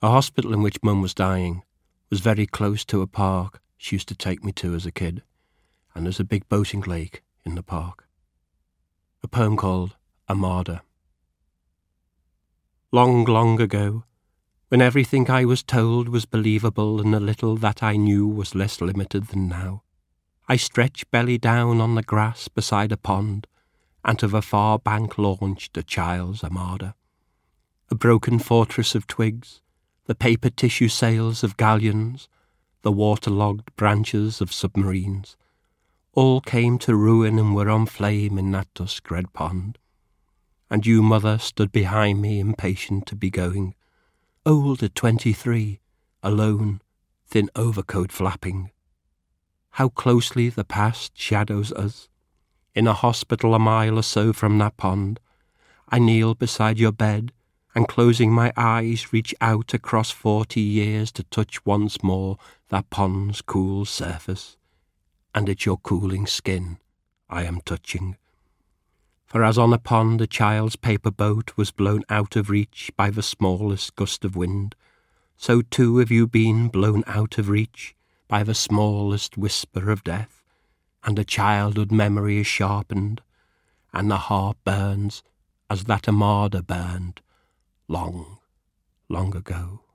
A hospital in which Mum was dying was very close to a park she used to take me to as a kid, and there's a big boating lake in the park. A poem called Armada. Long, long ago, when everything I was told was believable and the little that I knew was less limited than now, I stretched belly down on the grass beside a pond, and to the far bank launched a child's armada. A broken fortress of twigs, the paper tissue sails of galleons, the waterlogged branches of submarines, all came to ruin and were on flame in that dusk-red pond. And you, mother, stood behind me, impatient to be going, old at 23, alone, thin overcoat flapping. How closely the past shadows us. In a hospital a mile or so from that pond, I kneel beside your bed, and closing my eyes reach out across 40 years to touch once more that pond's cool surface, and it's your cooling skin I am touching. For as on a pond a child's paper boat was blown out of reach by the smallest gust of wind, so too have you been blown out of reach by the smallest whisper of death, and a childhood memory is sharpened, and the heart burns as that armada burned long, long ago.